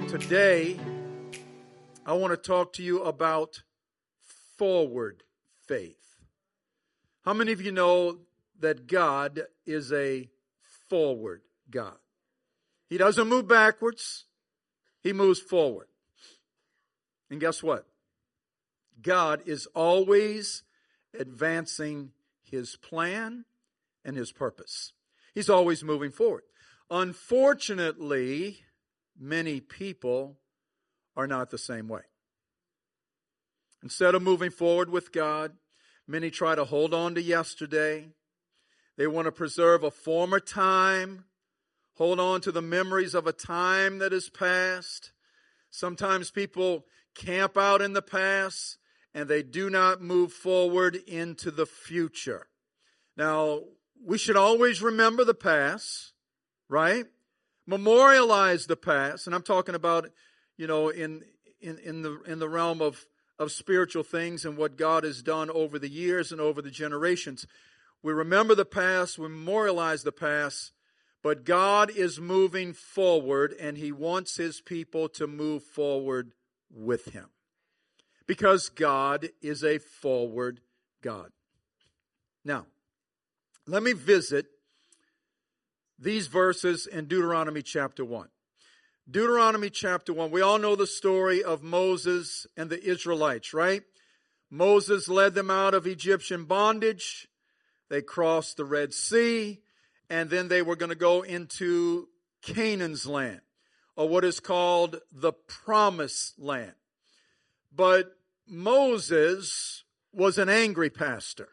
Today, I want to talk to you about forward faith. How many of you know that God is a forward God? He doesn't move backwards. He moves forward. And guess what? God is always advancing His plan and His purpose. He's always moving forward. Unfortunately, many people are not the same way. Instead of moving forward with God, many try to hold on to yesterday. They want to preserve a former time, hold on to the memories of a time that is past. Sometimes people camp out in the past and they do not move forward into the future. Now, we should always remember the past, right? Memorialize the past, and I'm talking about, in the realm of spiritual things and what God has done over the years and over the generations. We remember the past, we memorialize the past, but God is moving forward, and He wants His people to move forward with Him. Because God is a forward God. Now, let me visit these verses in Deuteronomy chapter 1. Deuteronomy chapter 1, we all know the story of Moses and the Israelites, right? Moses led them out of Egyptian bondage. They crossed the Red Sea, and then they were going to go into Canaan's land, or what is called the Promised Land. But Moses was an angry pastor.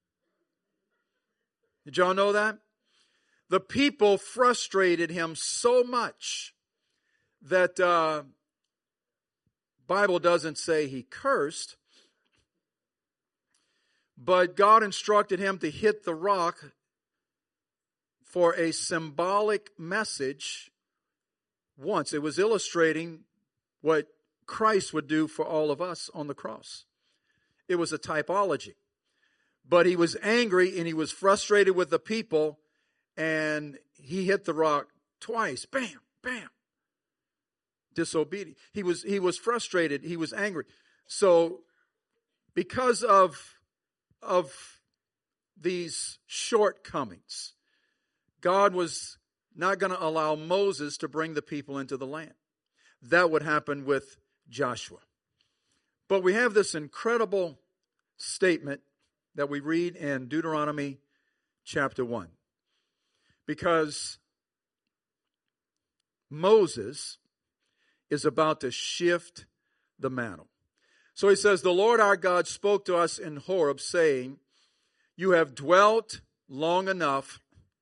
Did y'all know that? The people frustrated him so much that Bible doesn't say he cursed, but God instructed him to hit the rock for a symbolic message once. It was illustrating what Christ would do for all of us on the cross. It was a typology. But he was angry and he was frustrated with the people, and he hit the rock twice. Bam, bam. Disobedient. He was frustrated. He was angry. So because of these shortcomings, God was not going to allow Moses to bring the people into the land. That would happen with Joshua. But we have this incredible statement that we read in Deuteronomy chapter 1. Because Moses is about to shift the mantle. So he says, the Lord our God spoke to us in Horeb, saying, you have dwelt long enough.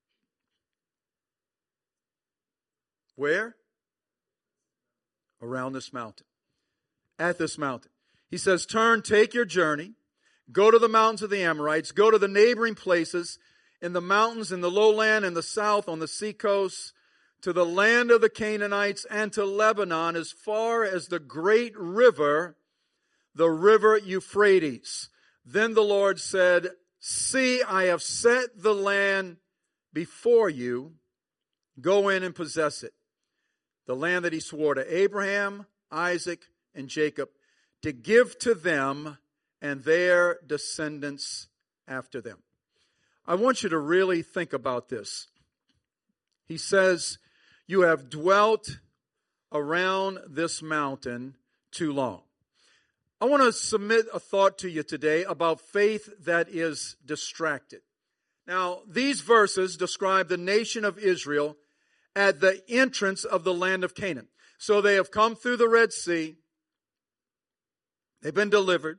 Where? Around this mountain. At this mountain. He says, turn, take your journey. Go to the mountains of the Amorites. Go to the neighboring places in the mountains, in the lowland, in the south, on the seacoast, to the land of the Canaanites, and to Lebanon, as far as the great river, the river Euphrates. Then the Lord said, see, I have set the land before you. Go in and possess it. The land that He swore to Abraham, Isaac, and Jacob, to give to them and their descendants after them. I want you to really think about this. He says, you have dwelt around this mountain too long. I want to submit a thought to you today about faith that is distracted. Now, these verses describe the nation of Israel at the entrance of the land of Canaan. So they have come through the Red Sea. They've been delivered.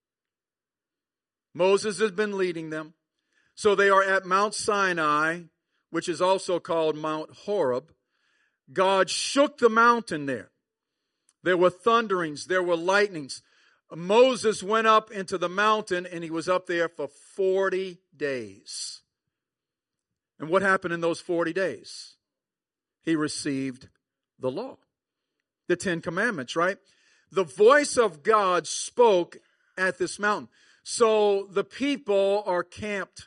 Moses has been leading them. So they are at Mount Sinai, which is also called Mount Horeb. God shook the mountain there. There were thunderings. There were lightnings. Moses went up into the mountain, and he was up there for 40 days. And what happened in those 40 days? He received the law, the 10 Commandments, right? The voice of God spoke at this mountain. So the people are camped.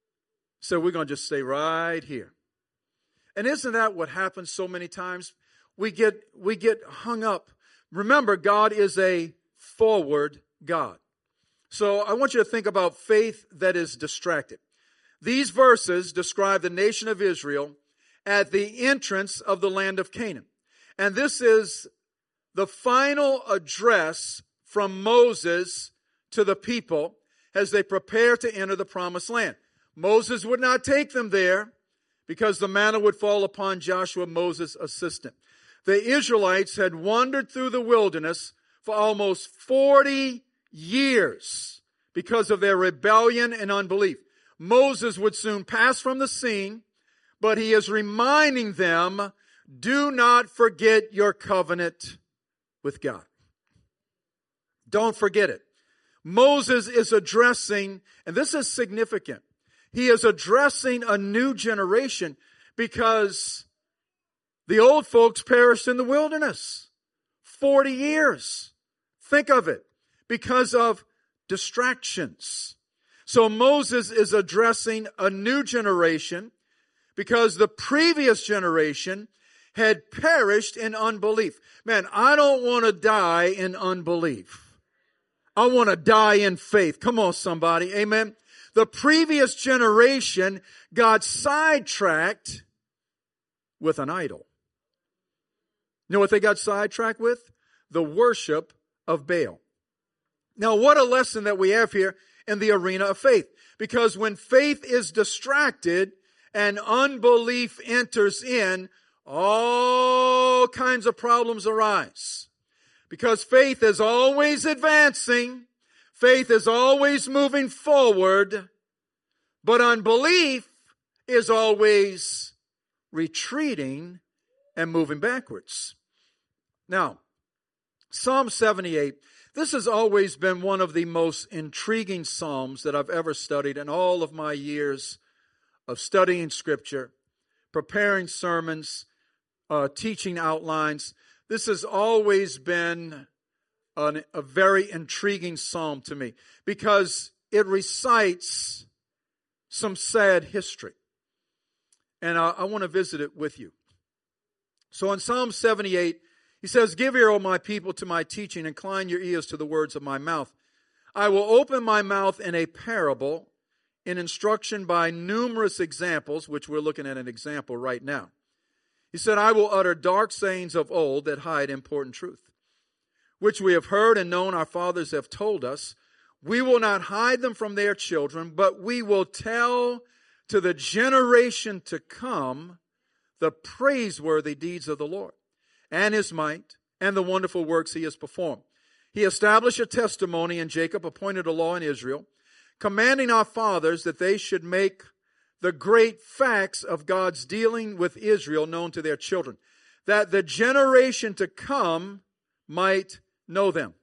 So we're going to just stay right here. And isn't that what happens so many times? we get hung up. Remember, God is a forward God. So I want you to think about faith that is distracted. These verses describe the nation of Israel at the entrance of the land of Canaan. And this is the final address from Moses to the people as they prepare to enter the promised land. Moses would not take them there because the manna would fall upon Joshua, Moses' assistant. The Israelites had wandered through the wilderness for almost 40 years because of their rebellion and unbelief. Moses would soon pass from the scene, but he is reminding them, do not forget your covenant with God. Don't forget it. Moses is addressing, and this is significant, he is addressing a new generation because the old folks perished in the wilderness. 40 years. Think of it. Because of distractions. So Moses is addressing a new generation because the previous generation had perished in unbelief. Man, I don't want to die in unbelief. I want to die in faith. Come on, somebody. Amen. The previous generation got sidetracked with an idol. You know what they got sidetracked with? The worship of Baal. Now, what a lesson that we have here in the arena of faith. Because when faith is distracted and unbelief enters in, all kinds of problems arise. Because faith is always advancing. Faith is always moving forward. But unbelief is always retreating and moving backwards. Now, Psalm 78, this has always been one of the most intriguing psalms that I've ever studied in all of my years of studying Scripture, preparing sermons, teaching outlines. This has always been a very intriguing psalm to me because it recites some sad history. And I want to visit it with you. So in Psalm 78, he says, give ear, O my people, to my teaching. Incline your ears to the words of my mouth. I will open my mouth in a parable, in instruction by numerous examples, which we're looking at an example right now. He said, I will utter dark sayings of old that hide important truth, which we have heard and known our fathers have told us. We will not hide them from their children, but we will tell to the generation to come the praiseworthy deeds of the Lord, and his might, and the wonderful works he has performed. He established a testimony in Jacob, appointed a law in Israel, commanding our fathers that they should make the great facts of God's dealing with Israel known to their children, that the generation to come might know them.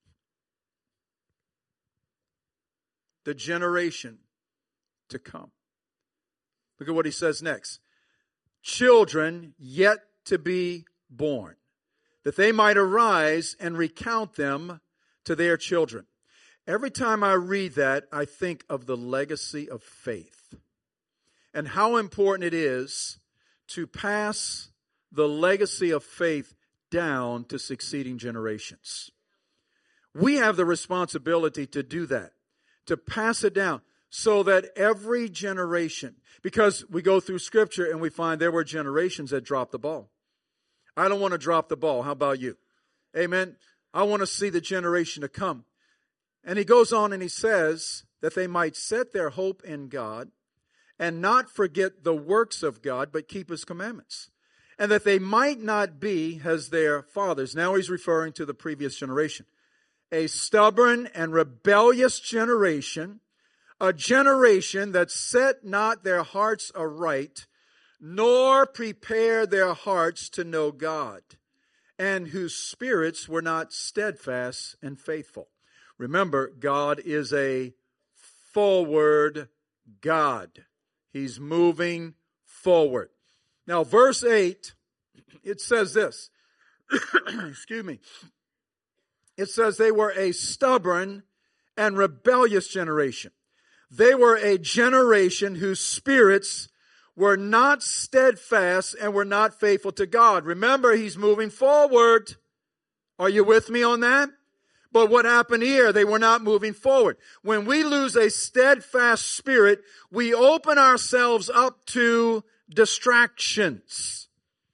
The generation to come. Look at what he says next. Children yet to be born, that they might arise and recount them to their children. Every time I read that, I think of the legacy of faith and how important it is to pass the legacy of faith down to succeeding generations. We have the responsibility to do that, to pass it down so that every generation, because we go through Scripture and we find there were generations that dropped the ball. I don't want to drop the ball. How about you? Amen. I want to see the generation to come. And he goes on and he says that they might set their hope in God and not forget the works of God, but keep his commandments. And that they might not be as their fathers. Now he's referring to the previous generation. A stubborn and rebellious generation, a generation that set not their hearts aright, nor prepare their hearts to know God, and whose spirits were not steadfast and faithful. Remember, God is a forward God. He's moving forward. Now, verse 8, it says this. Excuse me. It says they were a stubborn and rebellious generation. They were a generation whose spirits were not steadfast and were not faithful to God. Remember, he's moving forward. Are you with me on that? But what happened here? They were not moving forward. When we lose a steadfast spirit, we open ourselves up to distractions.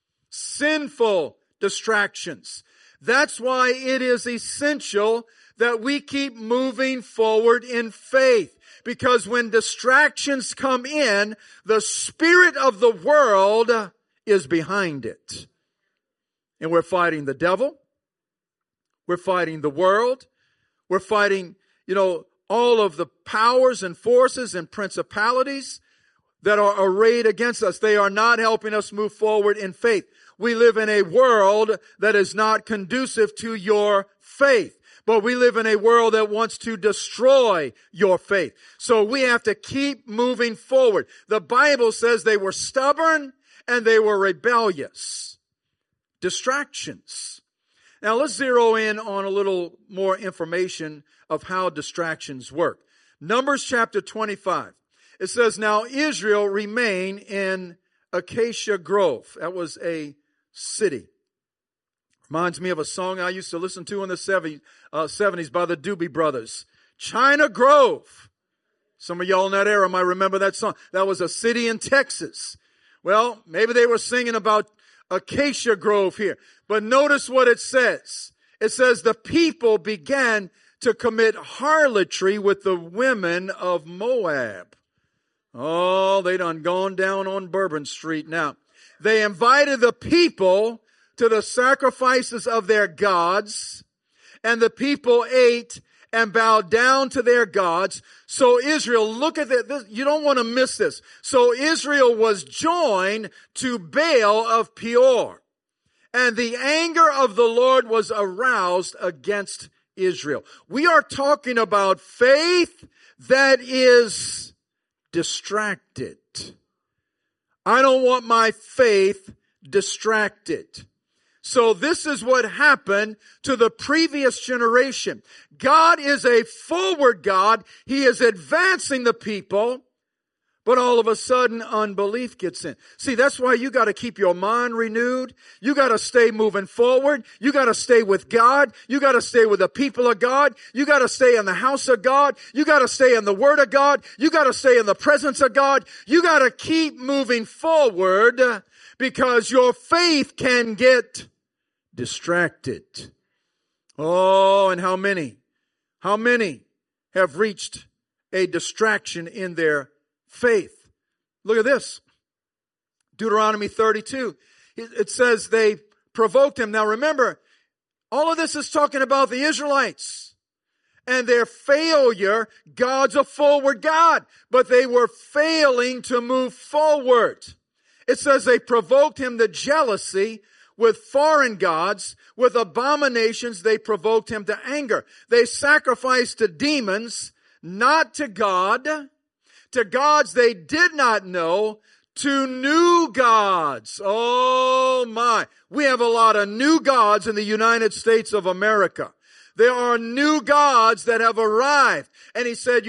Sinful distractions. That's why it is essential that we keep moving forward in faith. Because when distractions come in, the spirit of the world is behind it. And we're fighting the devil. We're fighting the world. We're fighting, all of the powers and forces and principalities that are arrayed against us. They are not helping us move forward in faith. We live in a world that is not conducive to your faith. But we live in a world that wants to destroy your faith. So we have to keep moving forward. The Bible says they were stubborn and they were rebellious. Distractions. Now let's zero in on a little more information of how distractions work. Numbers chapter 25. It says, now Israel remained in Acacia Grove. That was a city. Reminds me of a song I used to listen to in the 70s by the Doobie Brothers. China Grove. Some of y'all in that era might remember that song. That was a city in Texas. Well, maybe they were singing about Acacia Grove here. But notice what it says. It says the people began to commit harlotry with the women of Moab. Oh, they done gone down on Bourbon Street now. They invited the people to the sacrifices of their gods, and the people ate and bowed down to their gods. So Israel, look at this. You don't want to miss this. So Israel was joined to Baal of Peor, and the anger of the Lord was aroused against Israel. We are talking about faith that is distracted. I don't want my faith distracted. So this is what happened to the previous generation. God is a forward God. He is advancing the people. But all of a sudden, unbelief gets in. See, that's why you got to keep your mind renewed. You got to stay moving forward. You got to stay with God. You got to stay with the people of God. You got to stay in the house of God. You got to stay in the Word of God. You got to stay in the presence of God. You got to keep moving forward because your faith can get distracted. Oh, and how many have reached a distraction in their faith? Look at this. Deuteronomy 32. It says they provoked him. Now remember, all of this is talking about the Israelites and their failure. God's a forward God, but they were failing to move forward. It says they provoked him to jealousy with foreign gods, with abominations they provoked him to anger. They sacrificed to demons, not to God, to gods they did not know, to new gods. Oh my. We have a lot of new gods in the United States of America. There are new gods that have arrived. And he said,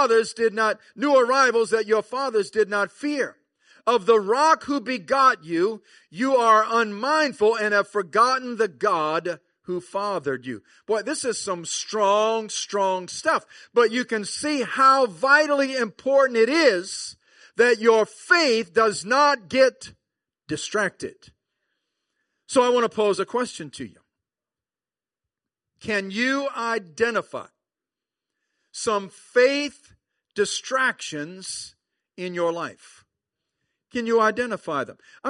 new arrivals that your fathers did not fear. Of the rock who begot you, you are unmindful and have forgotten the God who fathered you. Boy, this is some strong, strong stuff. But you can see how vitally important it is that your faith does not get distracted. So I want to pose a question to you. Can you identify some faith distractions in your life? Can you identify them? I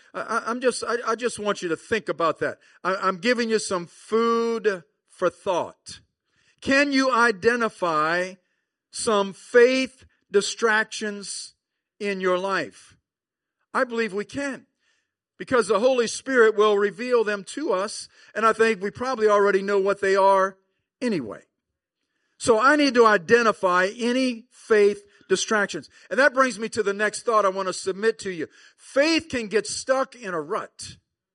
just want you to think about that. I'm giving you some food for thought. Can you identify some faith distractions in your life? I believe we can, because the Holy Spirit will reveal them to us, and I think we probably already know what they are anyway. So I need to identify any faith distractions. And that brings me to the next thought I want to submit to you. Faith can get stuck in a rut.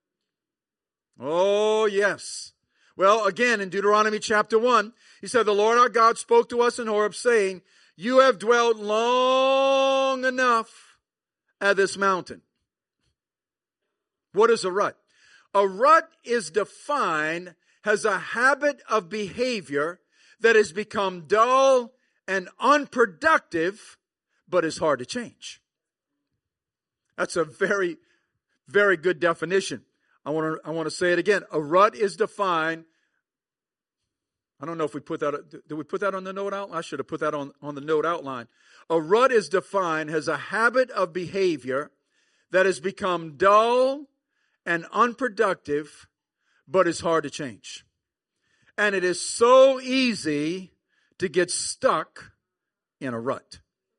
Oh, yes. Well, again, in Deuteronomy chapter 1, he said, the Lord our God spoke to us in Horeb, saying, you have dwelt long enough at this mountain. What is a rut? A rut is defined as a habit of behavior that has become dull and unproductive, but is hard to change. That's a very, very good definition. I want to say it again. A rut is defined. I don't know if we put that. Did we put that on the note outline? I should have put that on the note outline. A rut is defined as a habit of behavior that has become dull and unproductive, but is hard to change. And it is so easy to get stuck in a rut.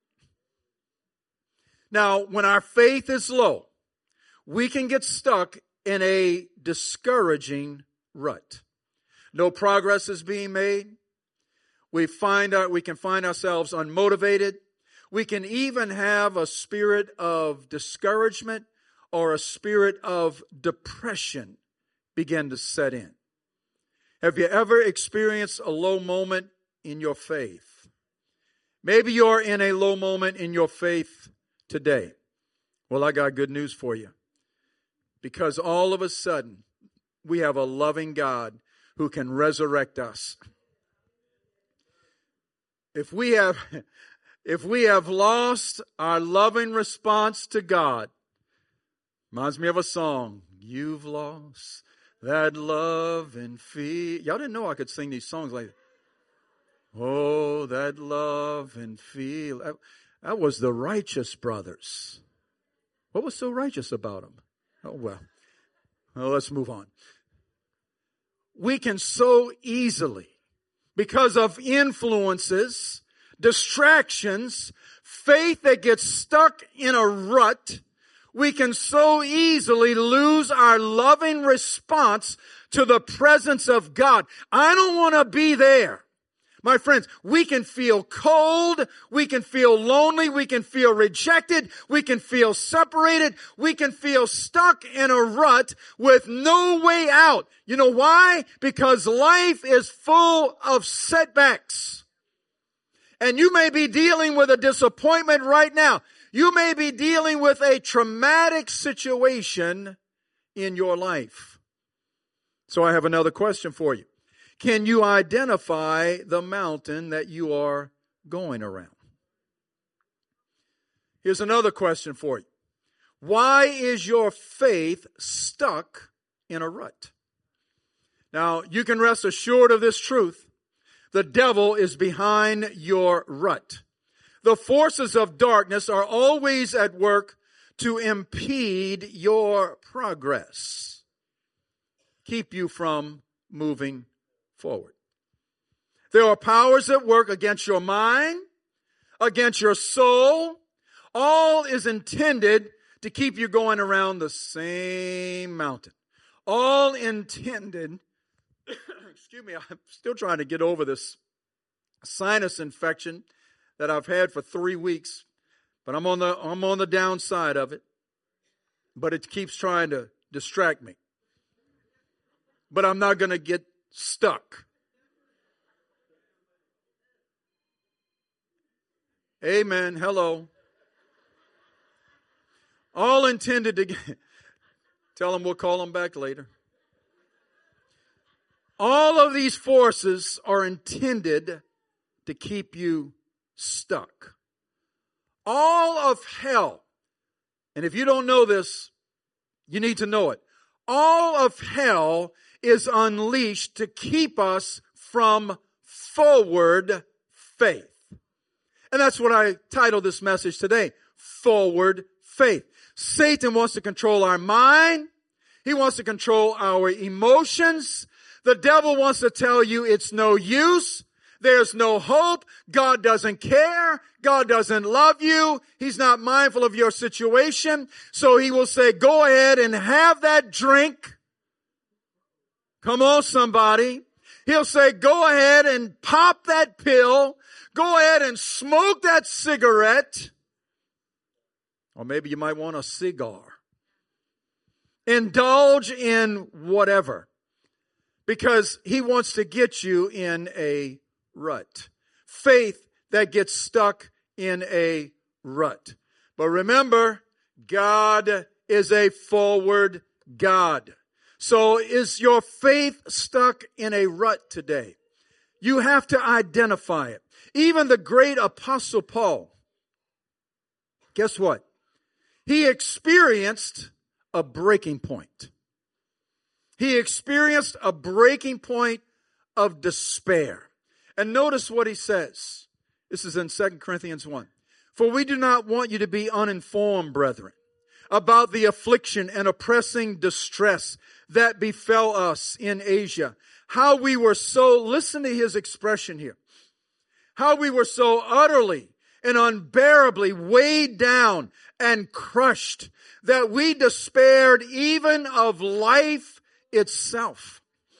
Now, when our faith is low, we can get stuck in a discouraging rut. No progress is being made. We can find ourselves unmotivated. We can even have a spirit of discouragement or a spirit of depression begin to set in. Have you ever experienced a low moment in your faith? Maybe you're in a low moment in your faith today. Well, I got good news for you. Because all of a sudden, we have a loving God who can resurrect us. If we have lost our loving response to God, reminds me of a song, you've lost that love and fear. Y'all didn't know I could sing these songs like, oh, that love and feel. That was the Righteous Brothers. What was so righteous about them? Oh, well, let's move on. We can so easily, because of influences, distractions, faith that gets stuck in a rut, we can so easily lose our loving response to the presence of God. I don't want to be there. My friends, we can feel cold, we can feel lonely, we can feel rejected, we can feel separated, we can feel stuck in a rut with no way out. You know why? Because life is full of setbacks. And you may be dealing with a disappointment right now. You may be dealing with a traumatic situation in your life. So I have another question for you. Can you identify the mountain that you are going around? Here's another question for you. Why is your faith stuck in a rut? Now, you can rest assured of this truth. The devil is behind your rut. The forces of darkness are always at work to impede your progress. Keep you from moving forward. There are powers at work against your mind, against your soul. All is intended to keep you going around the same mountain. All intended, excuse me, I'm still trying to get over this sinus infection that I've had for 3 weeks, but I'm on the downside of it. But it keeps trying to distract me. But I'm not going to get stuck. Amen. Hello. All intended to tell them we'll call them back later. All of these forces are intended to keep you stuck. All of hell, and if you don't know this, you need to know it. All of hell is unleashed to keep us from forward faith. And that's what I titled this message today, Forward Faith. Satan wants to control our mind. He wants to control our emotions. The devil wants to tell you it's no use. There's no hope. God doesn't care. God doesn't love you. He's not mindful of your situation. So he will say, go ahead and have that drink. Come on, somebody. He'll say, go ahead and pop that pill. Go ahead and smoke that cigarette. Or maybe you might want a cigar. Indulge in whatever. Because he wants to get you in a rut. Faith that gets stuck in a rut. But remember, God is a forward God. So is your faith stuck in a rut today? You have to identify it. Even the great Apostle Paul, guess what? He experienced a breaking point. He experienced a breaking point of despair. And notice what he says. This is in 2 Corinthians 1. For we do not want you to be uninformed, brethren, about the affliction and oppressing distress that befell us in Asia. How we were so, listen to his expression here, how we were so utterly and unbearably weighed down and crushed that we despaired even of life itself.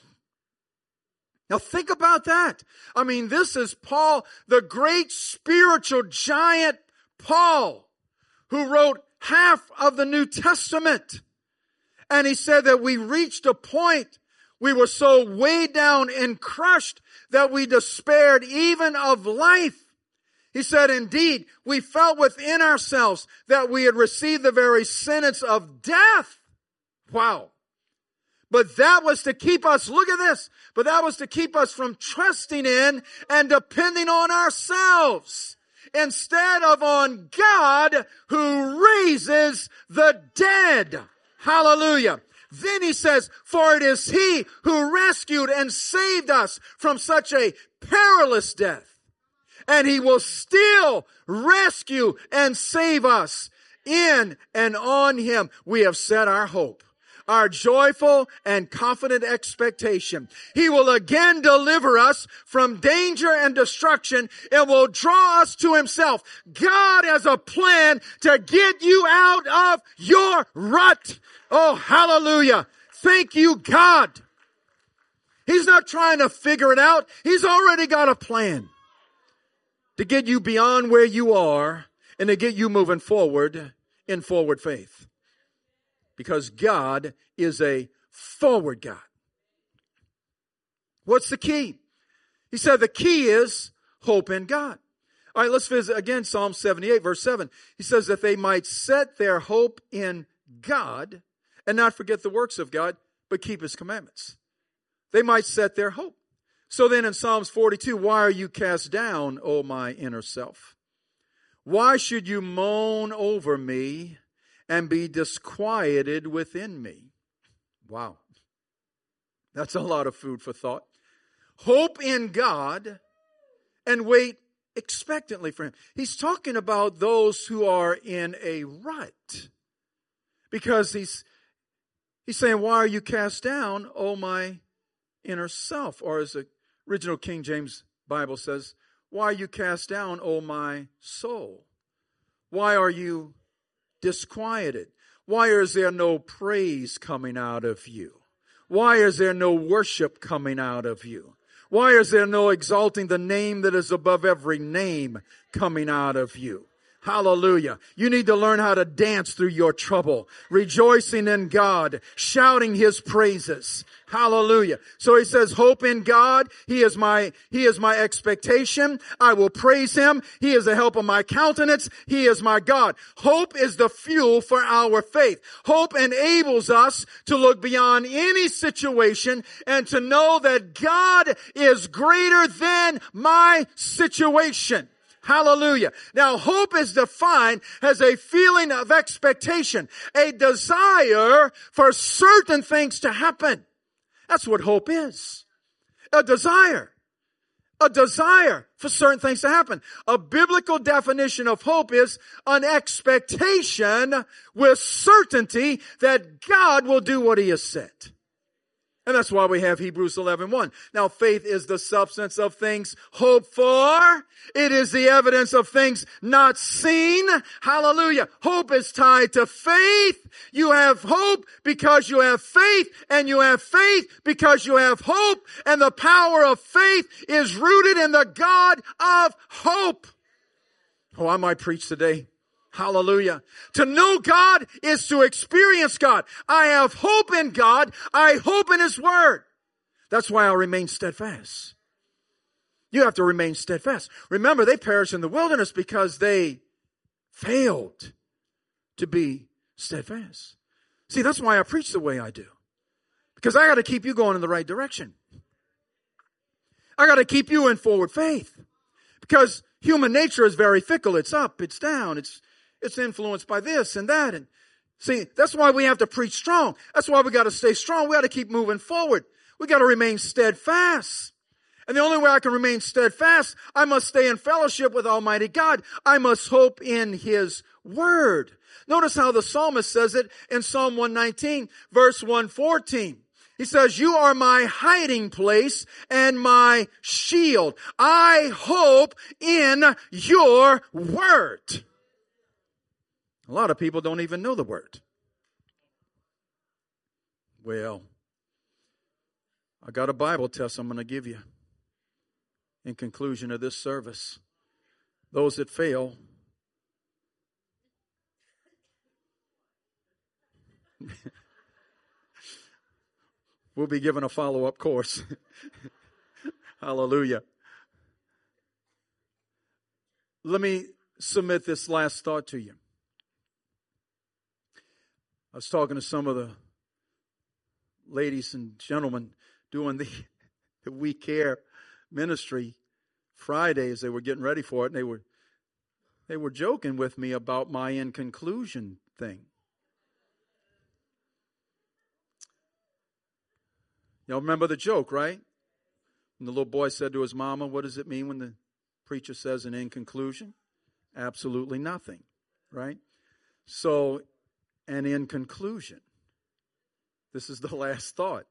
Now think about that. I mean, this is Paul, the great spiritual giant Paul, who wrote half of the New Testament. And he said that we reached a point, we were so weighed down and crushed that we despaired even of life. He said, indeed, we felt within ourselves that we had received the very sentence of death. Wow. But that was to keep us, look at this, but that was to keep us from trusting in and depending on ourselves, instead of on God who raises the dead. Hallelujah. Then he says, for it is he who rescued and saved us from such a perilous death. And he will still rescue and save us. In and on him we have set our hope, our joyful and confident expectation. He will again deliver us from danger and destruction and will draw us to himself. God has a plan to get you out of your rut. Oh, hallelujah. Thank you, God. He's not trying to figure it out. He's already got a plan to get you beyond where you are and to get you moving forward in forward faith. Because God is a forward God. What's the key? He said the key is hope in God. All right, let's visit again Psalm 78, verse 7. He says that they might set their hope in God and not forget the works of God, but keep his commandments. They might set their hope. So then in Psalms 42, why are you cast down, O my inner self? Why should you moan over me and be disquieted within me? Wow. That's a lot of food for thought. Hope in God and wait expectantly for him. He's talking about those who are in a rut. Because he's saying, why are you cast down, O my inner self? Or as the original King James Bible says, why are you cast down, O my soul? Why are you disquieted? Why is there no praise coming out of you? Why is there no worship coming out of you? Why is there no exalting the name that is above every name coming out of you? Hallelujah. You need to learn how to dance through your trouble, rejoicing in God, shouting his praises. Hallelujah. So he says, hope in God. He is my expectation. I will praise him. He is the help of my countenance. He is my God. Hope is the fuel for our faith. Hope enables us to look beyond any situation and to know that God is greater than my situation. Hallelujah. Now, hope is defined as a feeling of expectation, a desire for certain things to happen. That's what hope is. A desire for certain things to happen. A biblical definition of hope is an expectation with certainty that God will do what he has said. And that's why we have Hebrews 11:1. Now, faith is the substance of things hoped for. It is the evidence of things not seen. Hallelujah. Hope is tied to faith. You have hope because you have faith, and you have faith because you have hope. And the power of faith is rooted in the God of hope. Oh, I might preach today. Hallelujah. To know God is to experience God. I have hope in God. I hope in his word. That's why I'll remain steadfast. You have to remain steadfast. Remember, they perished in the wilderness because they failed to be steadfast. See, that's why I preach the way I do. Because I got to keep you going in the right direction. I got to keep you in forward faith. Because human nature is very fickle. It's up, it's down, it's influenced by this and that. And see, that's why we have to preach strong. That's why we got to stay strong. We got to keep moving forward. We got to remain steadfast. And the only way I can remain steadfast, I must stay in fellowship with Almighty God. I must hope in His Word. Notice how the psalmist says it in Psalm 119, verse 114. He says, you are my hiding place and my shield. I hope in your word. A lot of people don't even know the word. Well, I got a Bible test I'm going to give you in conclusion of this service. Those that fail, we'll be given a follow-up course. Hallelujah. Let me submit this last thought to you. I was talking to some of the ladies and gentlemen doing the We Care ministry Friday as they were getting ready for it, and they were joking with me about my in conclusion thing. Y'all remember the joke, right? When the little boy said to his mama, what does it mean when the preacher says an in conclusion? Absolutely nothing, right? So, and in conclusion, this is the last thought.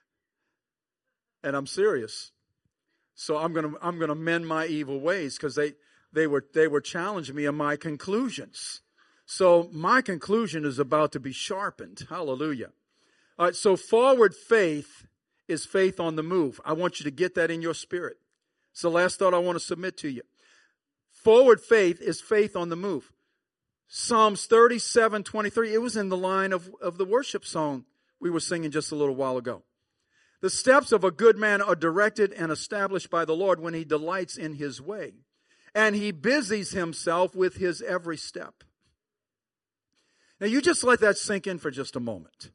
And I'm serious. So I'm gonna mend my evil ways, because they were challenging me on my conclusions. So my conclusion is about to be sharpened. Hallelujah. All right, so forward faith is faith on the move. I want you to get that in your spirit. It's the last thought I want to submit to you. Forward faith is faith on the move. Psalms 37:23, it was in the line of the worship song we were singing just a little while ago. The steps of a good man are directed and established by the Lord when he delights in his way, and he busies himself with his every step. Now you just let that sink in for just a moment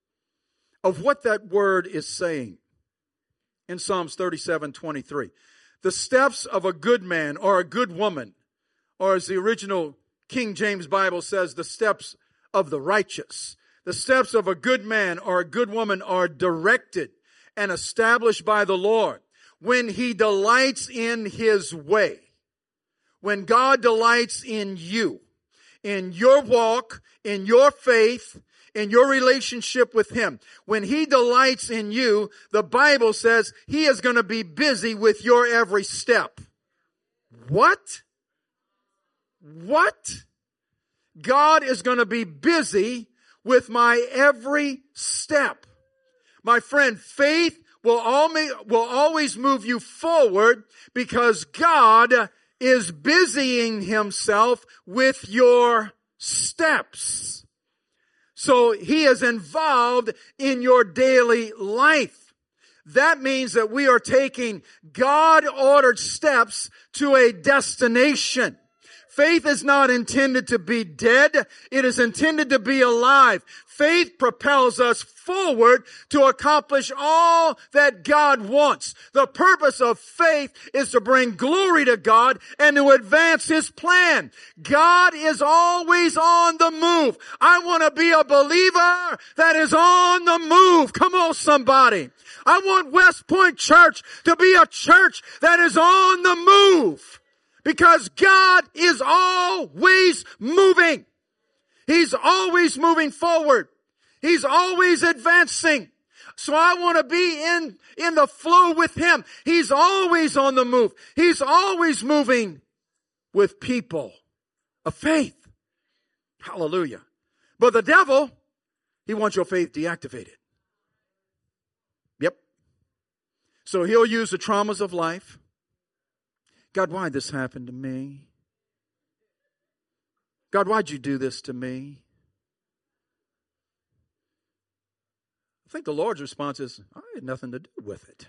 of what that word is saying in Psalms 37:23. The steps of a good man or a good woman, or as the original King James Bible says, the steps of the righteous. The steps of a good man or a good woman are directed and established by the Lord when he delights in his way. When God delights in you, in your walk, in your faith, in your relationship with him. When he delights in you, the Bible says he is going to be busy with your every step. What? What? God is going to be busy with my every step. My friend, faith will always move you forward because God is busying himself with your steps. So he is involved in your daily life. That means that we are taking God-ordered steps to a destination. Faith is not intended to be dead. It is intended to be alive. Faith propels us forward to accomplish all that God wants. The purpose of faith is to bring glory to God and to advance His plan. God is always on the move. I want to be a believer that is on the move. Come on, somebody. I want West Point Church to be a church that is on the move. Because God is always moving. He's always moving forward. He's always advancing. So I want to be in the flow with Him. He's always on the move. He's always moving with people of faith. Hallelujah. But the devil, he wants your faith deactivated. Yep. So he'll use the traumas of life. God, why'd this happen to me? God, why'd you do this to me? I think the Lord's response is, I had nothing to do with it.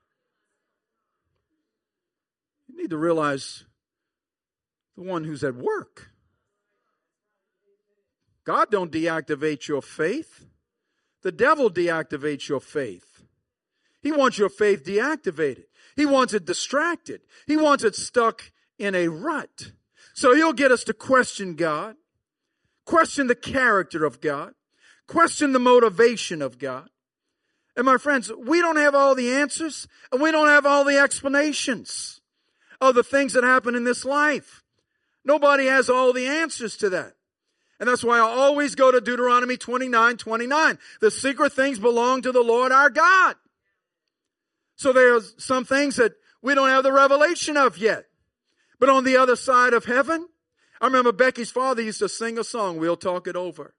You need to realize the one who's at work God don't deactivate your faith. The devil deactivates your faith. He wants your faith deactivated. He wants it distracted. He wants it stuck in a rut. So he'll get us to question God, question the character of God, question the motivation of God. And my friends, we don't have all the answers, and we don't have all the explanations of the things that happen in this life. Nobody has all the answers to that. And that's why I always go to Deuteronomy 29:29. The secret things belong to the Lord our God. So there's some things that we don't have the revelation of yet. But on the other side of heaven, I remember Becky's father used to sing a song, We'll Talk It Over.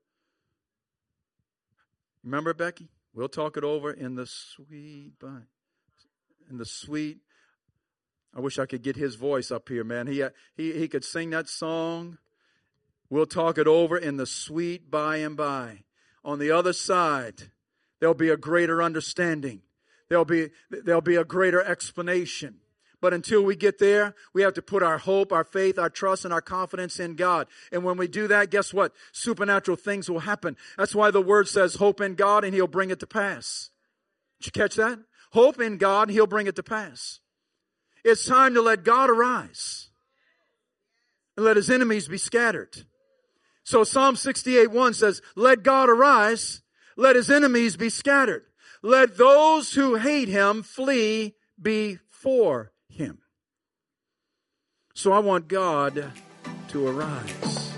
Remember, Becky? We'll talk it over in the sweet, I wish I could get his voice up here, man. He could sing that song. We'll talk it over in the sweet by and by. On the other side, there'll be a greater understanding. There'll be a greater explanation. But until we get there, we have to put our hope, our faith, our trust, and our confidence in God. And when we do that, guess what? Supernatural things will happen. That's why the word says hope in God and he'll bring it to pass. Did you catch that? Hope in God and he'll bring it to pass. It's time to let God arise and let his enemies be scattered. So Psalm 68:1 says, let God arise, let his enemies be scattered. Let those who hate him flee before him. So I want God to arise.